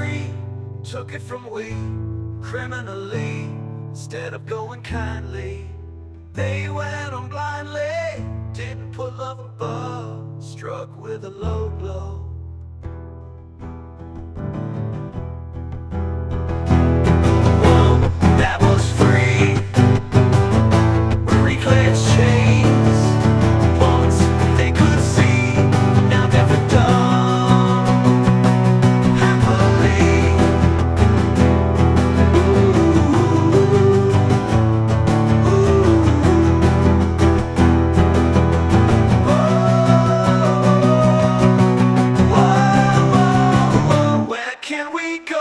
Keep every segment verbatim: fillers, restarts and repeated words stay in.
free, took it from we, criminally, instead of going kindly. They went on blindly, didn't put love above, struck with a low blow. Whoa, that was free. Reclared chains, once they could see, now never done. Happily. Where can we go?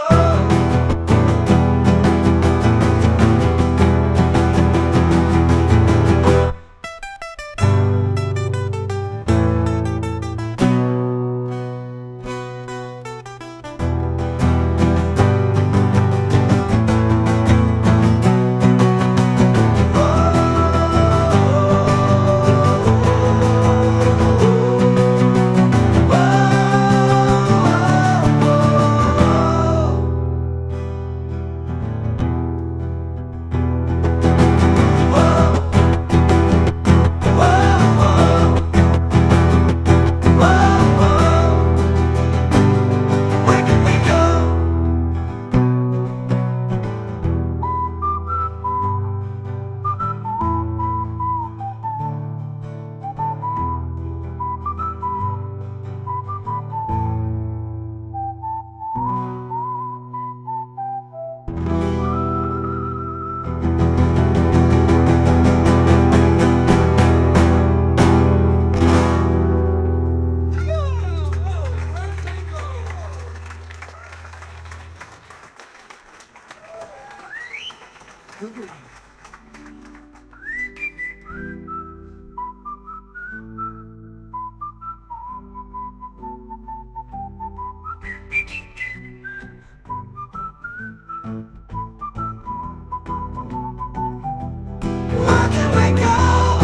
Where can we go?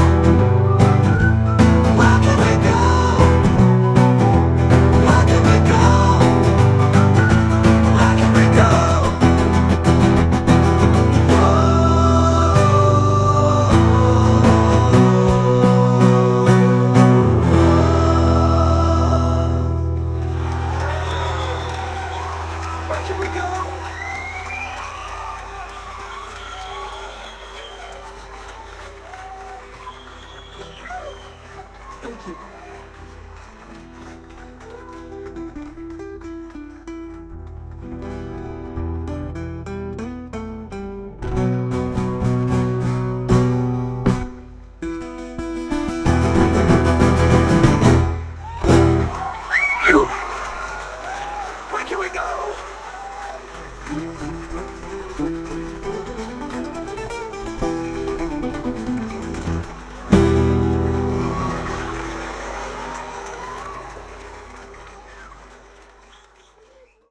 Where can we go? Where can we go? Where can we go? Where can we go? Thank you. Where can we go?